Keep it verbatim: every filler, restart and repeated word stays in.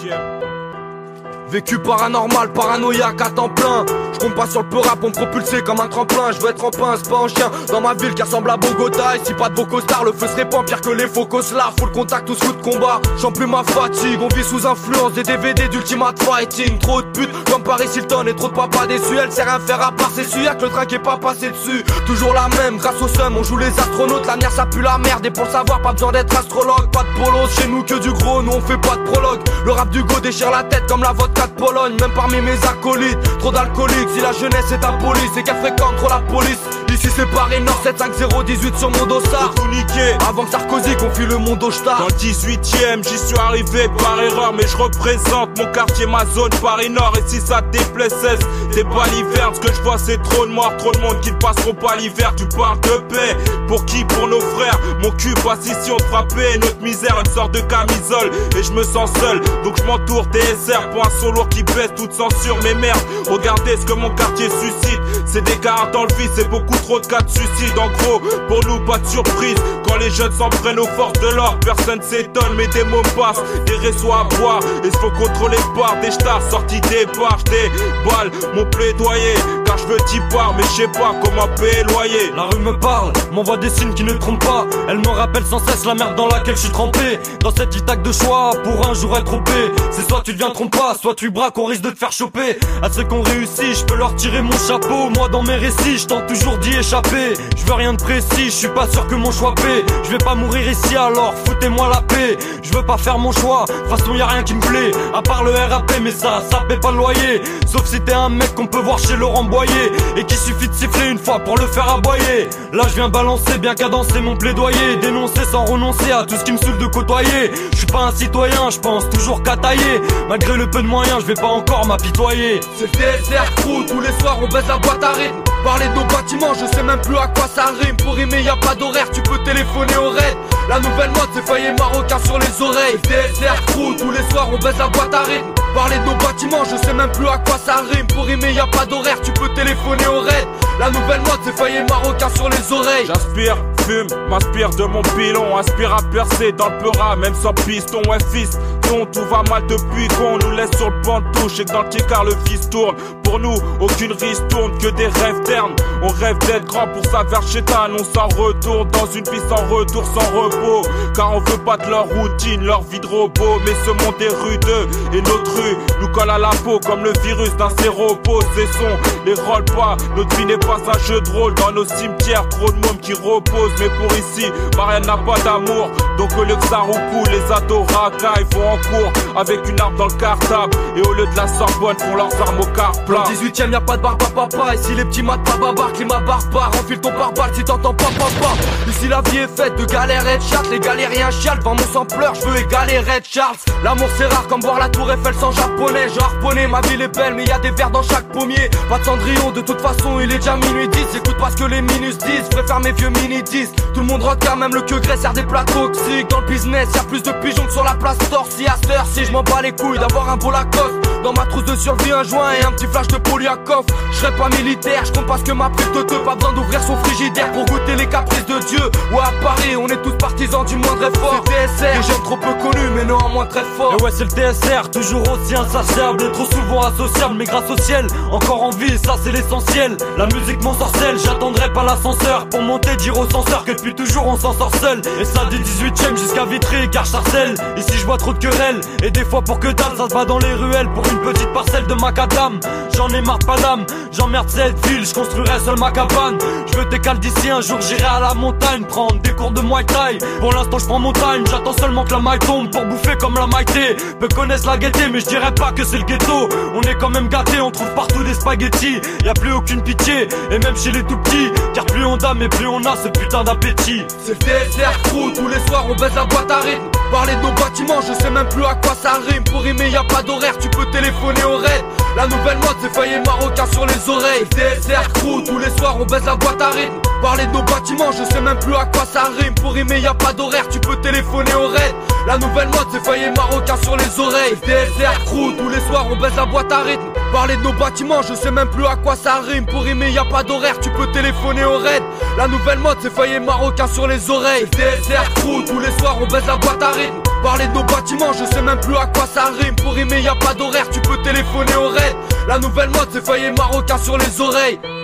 dix-huitième. Vécu paranormal, paranoïaque à temps plein. J'compte pas sur le peu rap pour me propulser comme un tremplin. J'veux être en pince, pas en chien. Dans ma ville qui ressemble à Bogota. Ici pas de beaux costards, le feu se répand pire que les faux coslards. Full contact ou sous de combat, j'en plus ma fatigue. On vit sous influence des D V D d'Ultimate Fighting. Trop de putes comme Paris Hilton et trop de papas déçus. Elle sait rien faire à part s'essuyer avec le train qui est pas passé dessus. Toujours la même, grâce au seum, on joue les astronautes. L'avenir ça pue la merde et pour le savoir pas besoin d'être astrologue. Pas de polos, chez nous que du gros, nous on fait pas de prologue. Le rap du go déchire la tête comme la vodka de Pologne. Même parmi mes acolytes, trop d'alcooliques. Si la jeunesse est un police et qu'elle fréquente trop la police. Ici c'est Paris Nord, sept cinq zéro dix-huit sur mon dossard. Tout niqué. Avant que Sarkozy confie le monde au star. Dans le dix-huitième, j'y suis arrivé par erreur. Mais je représente mon quartier, ma zone, Paris Nord. Et si ça te déplaît, cesse des balivernes. Ce que je vois c'est trop de morts, trop de monde qui ne passeront pas l'hiver. Tu parles de paix, pour qui? Pour nos frères. Mon cul passe ici, on te frappait. Notre misère, une sorte de camisole. Et je me sens seul, donc je m'entoure T S R. Pour un son lourd qui baisse toute censure. Mais merde, regardez ce que mon quartier suscite. C'est des gars dans le vice, c'est beaucoup trop de cas de suicide. En gros, pour nous pas de surprise. Quand les jeunes s'en prennent aux forces de l'ordre, personne s'étonne, mais des mots passent. Des réseaux à boire, et il faut contrôler par des stars sortis des barges, des balles. Mon plaidoyer, car je veux t'y part, mais je sais pas comment payer le loyer. La rue me parle, m'envoie des signes qui ne trompent pas. Elle me rappelle sans cesse la merde dans laquelle je suis trempé. Dans cette itaque de choix, pour un jour être trompé. C'est soit tu deviens trompe pas, soit tu braques, on risque de te faire choper. À ceux qu'on réussit, je peux leur tirer mon chapeau. Moi dans mes récits, je tente toujours d'y échapper. Je veux rien de précis, je suis pas sûr que mon choix paie. Je vais pas mourir ici alors, foutez-moi la paix. Je veux pas faire mon choix, de toute façon y'a rien qui me plaît. À part le R A P, mais ça, ça paie pas le loyer. Sauf si t'es un mec qu'on peut voir chez Laurent Boyer. Et qu'il suffit de siffler une fois pour le faire aboyer. Là je viens balancer bien cadencer mon plaidoyer. Dénoncer sans renoncer à tout ce qui me saoule de côtoyer. Je suis pas un citoyen, je pense toujours qu'à tailler. Malgré le peu de moyens, je vais pas encore m'apitoyer. C'est le T S R crew, tous les soirs on baisse la boîte à rythme. Parler de nos bâtiments, je sais même plus à quoi ça rime. Pour rimer y'a pas d'horaire, tu peux téléphoner au raid. La nouvelle mode c'est faillir marocain sur les oreilles. T S R crew, tous les soirs on baisse la boîte à rythme. Parler de nos bâtiments, je sais même plus à quoi ça rime. Pour rimer y'a pas d'horaire, tu peux téléphoner au raid. La nouvelle mode c'est faillir marocain sur les oreilles. J'inspire, fume, m'inspire de mon pilon. Aspire à percer dans le peura, même sans piston. Ouais fils, ton tout va mal depuis qu'on nous laisse sur le banc de touche. Et que dans le car le fils tourne. Pour nous, aucune risque tourne, que des rêves ternes. On rêve d'être grand pour ça vers chétan. On s'en retourne dans une vie sans retour, sans repos. Car on veut pas de leur routine, leur vie de robot. Mais ce monde est rude et notre rue nous colle à la peau comme le virus d'un séropos. Cessons les rôles pas, notre vie n'est pas un jeu de rôle. Dans nos cimetières, trop de mômes qui reposent. Mais pour ici, Marianne n'a pas d'amour. Donc au lieu que ça roucoule, les ados racailles vont en cours avec une arme dans le cartable. Et au lieu de la Sorbonne, font leurs armes au car plat. Dans le dix-huitième y'a pas de barbe à papa. Ici les petits matent pas babar, climat barbare. Enfile ton pare-balles si t'entends pas papa. Ici la vie est faite de galères et de chattes. Les galériens chialent, devant mon sang pleure, je veux égaler Red Charles. L'amour c'est rare comme voir la tour Eiffel sans japonais. J'ai harponné, ma ville est belle mais y'a des vers dans chaque pommier. Pas de Cendrillon, de toute façon il est déjà minuit dix. Écoute pas ce que les minus disent, préfère mes vieux mini dix. Tout le monde rock quand même le queue graisse sert des plats toxiques. Dans le business y'a plus de pigeons que sur la place Torsi. À cette heure si je m'en bats les couilles d'avoir un beau Lacoste. Dans ma trousse de survie un joint et un petit flash de Poliakov. Je serai pas militaire, je compte pas ce que ma prise de deux. Pas besoin d'ouvrir son frigidaire pour goûter les caprices de Dieu. Ouais à Paris on est tous partisans du moindre effort. C'est le T S R, des jeunes trop peu connus mais néanmoins très forts. Et ouais c'est le T S R, toujours aussi insatiable et trop souvent associable. Mais grâce au ciel, encore en vie, ça c'est l'essentiel. La musique m'ensorcelle, j'attendrai pas l'ascenseur pour monter, dire au censeur que depuis toujours on s'en sort seul. Et ça du dix-huitième jusqu'à Vitry, car je harcèle. Ici je vois trop de querelles, et des fois pour que dalle ça se va dans les ruelles. Pour une petite parcelle de macadam, j'en ai marre pas d'âme. J'emmerde cette ville, je construirai seul ma cabane. Je veux décaler d'ici un jour, j'irai à la montagne prendre des cours de Muay Thai. Pour l'instant je prends mon time, j'attends seulement que la maille tombe pour bouffer comme la maïté. Peu connaissent la gaieté mais je dirais pas que c'est le ghetto. On est quand même gâtés, on trouve partout des spaghettis. Y'a plus aucune pitié, et même chez les tout petits. Car plus on dame et plus on a ce putain d'appétit. C'est le T S R crew, tous les soirs on baisse la boîte à rythme. Parler de nos bâtiments, je sais même plus à quoi ça rime. Pour rimer y'a pas d'horaire, tu peux téléphoner au raid. La nouvelle mode c'est faillir marocain sur les oreilles. T S R crew, tous les soirs on baisse la boîte à rythme. Parler de nos bâtiments, je sais même plus à quoi ça rime. Pour rimer y a pas d'horaire, tu peux téléphoner au raid. La nouvelle mode c'est failli marocain sur les oreilles. D S R crew, tous les soirs on baisse la boîte à rythme. Parler de nos bâtiments, je sais même plus à quoi ça rime. Pour rimer y a pas d'horaire, tu peux téléphoner au raid. La nouvelle mode c'est failli marocain sur les oreilles. D S R crew, tous les soirs on baisse la boîte à rythme. Parler de nos bâtiments, je sais même plus à quoi ça rime. Pour rimer y a pas d'horaire, tu peux téléphoner au raid. La nouvelle mode c'est failli marocain sur les oreilles.